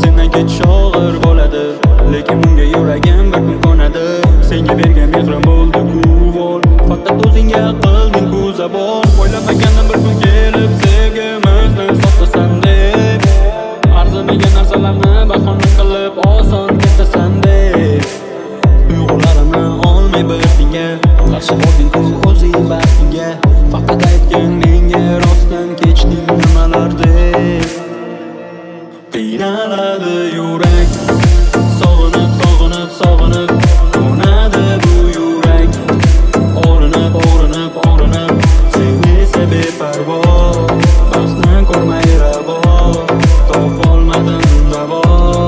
sendan ketish og'ir bo'ladi, lekin bunga yuragim bir kun ko'nadi. Senga bergan mehrim bo'ldi kuvol, faqat o'zingga qilding ku zabon. O'ylamagandim bir kun kelib sevgimizni sotasan deb, arzimagan narsalarni bahona qilib oson ketasan deb. Tuyg'ularimni olmay bir senga qarshi bo'lding ku o'zing baxtingga. Faqat aytgin menga rostdan kechding nimalar deb. Qiynaladi yurak, sog'inib, sog'inib, sog'inib to'nadi bu yurak. O'rinib, o'rinib, o'rinib seni esa beparvo, baxtni ko'rmay ravo, topolmadim davo.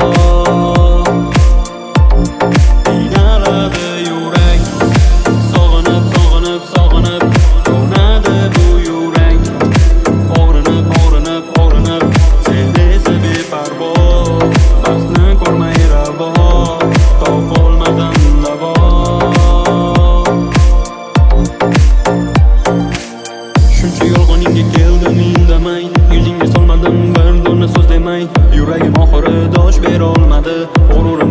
Qiynaladi yurak, sog'inib, sog'inib, sog'inib to'nadi bu yurak. O'rinib, o'rinib, o'rinib seni esa beparvo, baxtni ko'rmay ravo, topolmadim davo. Shuncha yolg'oningga keldim indamay, yuzingga solmadim bir dona so'z demay. Yuragim oxiri dosh berolmadi, g'ururim